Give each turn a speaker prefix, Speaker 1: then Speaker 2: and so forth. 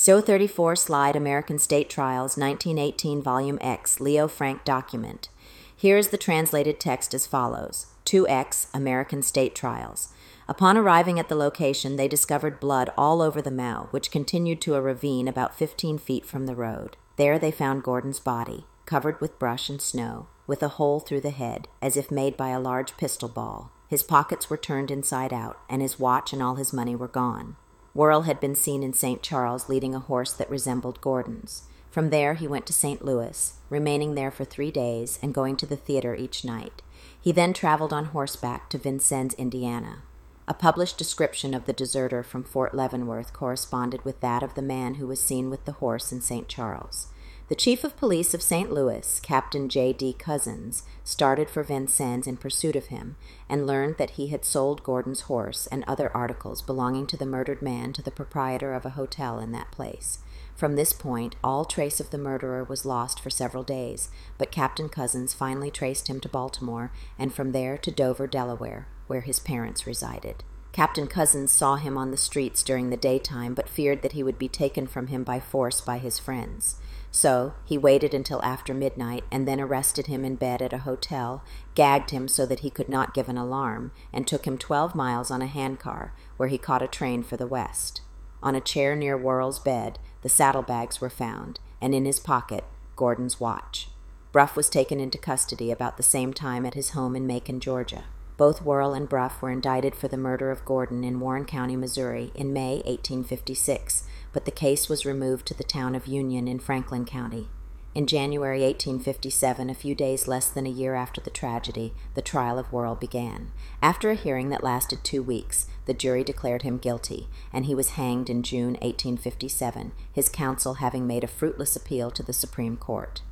Speaker 1: So 34 Slide American State Trials 1918 Volume X Leo Frank Document. Here is the translated text as follows. 2X American State Trials. Upon arriving at the location, they discovered blood all over the mow, which continued to a ravine about 15 feet from the road. There they found Gordon's body, covered with brush and snow, with a hole through the head, as if made by a large pistol ball. His pockets were turned inside out, and his watch and all his money were gone. Worrell had been seen in St. Charles leading a horse that resembled Gordon's. From there he went to St. Louis, remaining there for 3 days and going to the theater each night. He then traveled on horseback to Vincennes, Indiana. A published description of the deserter from Fort Leavenworth corresponded with that of the man who was seen with the horse in St. Charles. The chief of police of St. Louis, Captain J.D. Cozzens, started for Vincennes in pursuit of him, and learned that he had sold Gordon's horse and other articles belonging to the murdered man to the proprietor of a hotel in that place. From this point, all trace of the murderer was lost for several days, but Captain Cozzens finally traced him to Baltimore, and from there to Dover, Delaware, where his parents resided. Captain Cozzens saw him on the streets during the daytime, but feared that he would be taken from him by force by his friends. So he waited until after midnight and then arrested him in bed at a hotel, gagged him so that he could not give an alarm, and took him 12 miles on a handcar, where he caught a train for the West. On a chair near Worrell's bed, the saddlebags were found, and in his pocket, Gordon's watch. Bruff was taken into custody about the same time at his home in Macon, Georgia. Both Worrell and Bruff were indicted for the murder of Gordon in Warren County, Missouri, in May 1856, but the case was removed to the town of Union in Franklin County. In January 1857, a few days less than a year after the tragedy, the trial of Worrell began. After a hearing that lasted 2 weeks, the jury declared him guilty, and he was hanged in June 1857, his counsel having made a fruitless appeal to the Supreme Court.